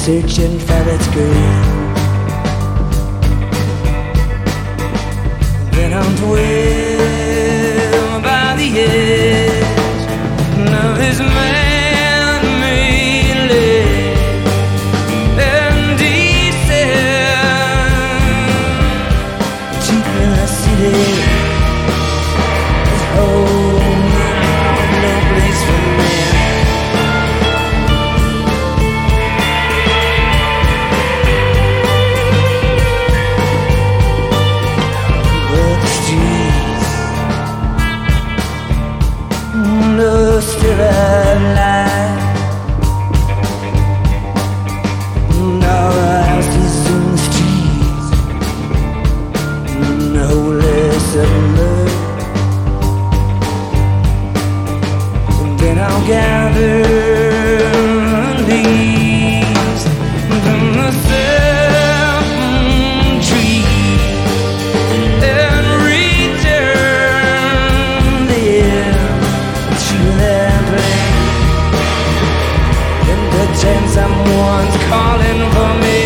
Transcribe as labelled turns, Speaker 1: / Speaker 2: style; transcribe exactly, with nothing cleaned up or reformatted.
Speaker 1: searching for its grave. Then I'm dwelled by the edge of this man-made ledge and descend deep in the city. This home, no place for men. Still alive. Now the houses in the streets, no less alert. And then I'll gather leaves from the certain tree and return them to their place. In the tent, someone's calling for me.